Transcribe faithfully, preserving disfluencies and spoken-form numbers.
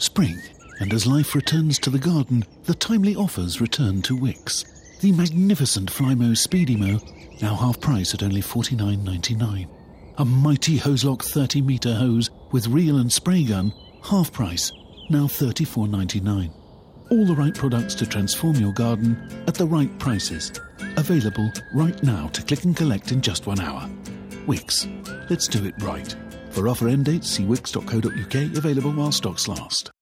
Spring, and as life returns to the garden, the timely offers return to Wickes. The magnificent Flymo Speedy Mow, now half price at only forty-nine ninety-nine. A mighty Hoselock thirty metre hose with reel and spray gun, half price, now thirty-four ninety-nine. All the right products to transform your garden at the right prices. Available right now to click and collect in just one hour. Wickes. Let's do it right. For offer end dates, see wickes dot co dot uk, available while stocks last.